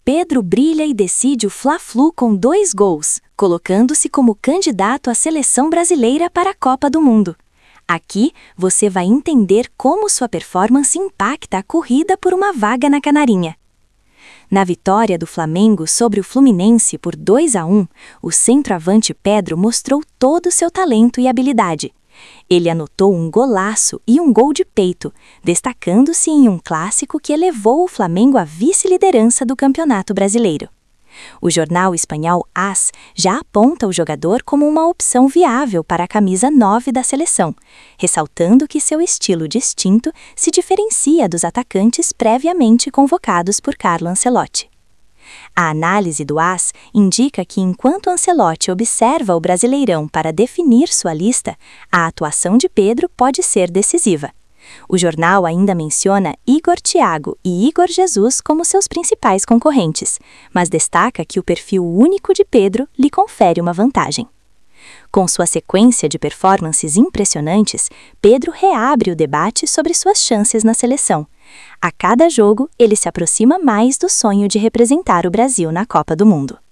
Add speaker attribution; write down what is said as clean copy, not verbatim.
Speaker 1: Pedro brilha e decide o Fla-Flu com 2 gols, colocando-se como candidato à seleção brasileira para a Copa do Mundo. Aqui, você vai entender como sua performance impacta a corrida por uma vaga na Canarinha. Na vitória do Flamengo sobre o Fluminense por 2-1, o centroavante Pedro mostrou todo o seu talento e habilidade. Ele anotou um golaço e um gol de peito, destacando-se em um clássico que elevou o Flamengo à vice-liderança do Campeonato Brasileiro. O jornal espanhol AS já aponta o jogador como uma opção viável para a camisa 9 da seleção, ressaltando que seu estilo distinto se diferencia dos atacantes previamente convocados por Carlo Ancelotti. A análise do AS indica que enquanto Ancelotti observa o Brasileirão para definir sua lista, a atuação de Pedro pode ser decisiva. O jornal ainda menciona Igor Thiago e Igor Jesus como seus principais concorrentes, mas destaca que o perfil único de Pedro lhe confere uma vantagem. Com sua sequência de performances impressionantes, Pedro reabre o debate sobre suas chances na seleção. A cada jogo, ele se aproxima mais do sonho de representar o Brasil na Copa do Mundo.